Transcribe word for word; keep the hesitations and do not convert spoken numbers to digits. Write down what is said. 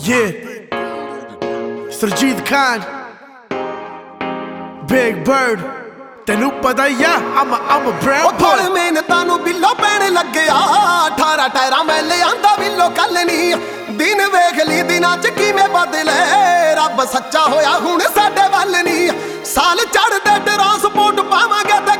Yeah, Sarjeet Khan, Big Bird, ਤੈਨੂੰ ਪਤਾ ਹੀ ਆ I'm a, I'm a brown boy। ਉਹ ਮਿਹਨਤਾਂ ਨੂੰ ਬਿੱਲੋ ਪੈਣ ਲੱਗਿਆ ਅਠਾਰਾਂ ਟਾਇਰਾਂ ਮੈਂ ਲਿਆਂਦਾ ਬਿੱਲੋ ਕੱਲ ਨਹੀਂ ਦਿਨ ਵੇਖ ਲਈ ਦਿਨਾਂ ਚ ਕਿਵੇਂ ਬਦਲੇ ਰੱਬ ਸੱਚਾ ਹੋਇਆ ਹੁਣ ਸਾਡੇ ਵੱਲ ਨਹੀਂ ਸਾਲ ਚੜ੍ਹਦੇ ਟਰਾਂਸਪੋਰਟ ਪਾਵਾਂਗੇ ਤੇ